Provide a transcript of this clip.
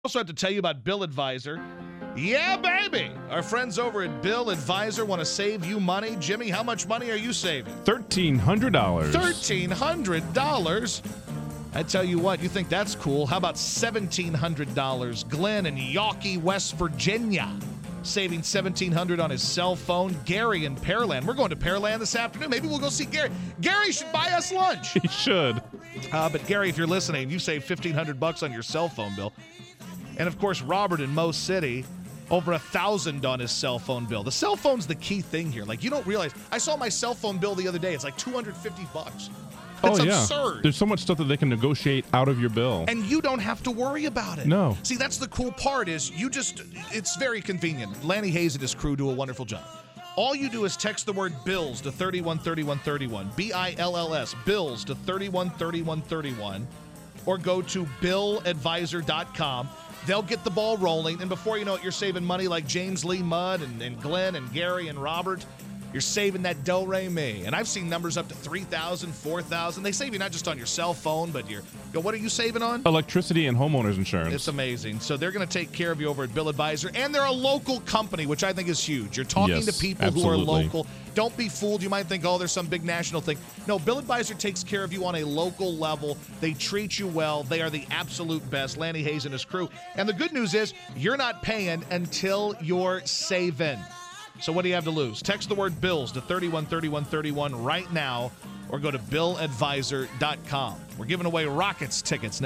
Also have to tell you about Bill Advisor. Yeah, baby. Our friends over at Bill Advisor want to save you money. Jimmy, how much money are you saving? $1,300. $1,300? I tell you what, you think that's cool. How about $1,700? Glenn in Yawkey, West Virginia, saving $1,700 on his cell phone. Gary in Pearland. We're going to Pearland this afternoon. Maybe we'll go see Gary. Gary should buy us lunch. He should. But Gary, if you're listening, you save $1,500 on your cell phone bill. And, of course, Robert in Mo City, over $1,000 on his cell phone bill. The cell phone's the key thing here. Like, you don't realize. I saw my cell phone bill the other day. It's like $250. It's absurd. There's so much stuff that they can negotiate out of your bill. And you don't have to worry about it. No. See, that's the cool part is it's very convenient. Lanny Hayes and his crew do a wonderful job. All you do is text the word bills to 313131, BILLS, bills to 313131, or go to billadvisor.com. They'll get the ball rolling, and before you know it, you're saving money like James Lee Mudd and Glenn and Gary and Robert. You're saving that do-re-mi. And I've seen numbers up to $3,000, $4,000. They save you not just on your cell phone, but what are you saving on? Electricity and homeowners insurance. It's amazing. So they're going to take care of you over at Bill Advisor. And they're a local company, which I think is huge. You're talking to people who are local. Don't be fooled. You might think, oh, there's some big national thing. No, Bill Advisor takes care of you on a local level. They treat you well. They are the absolute best. Lanny Hayes and his crew. And the good news is you're not paying until you're saving. So what do you have to lose? Text the word bills to 313131 right now or go to billadvisor.com. We're giving away Rockets tickets now.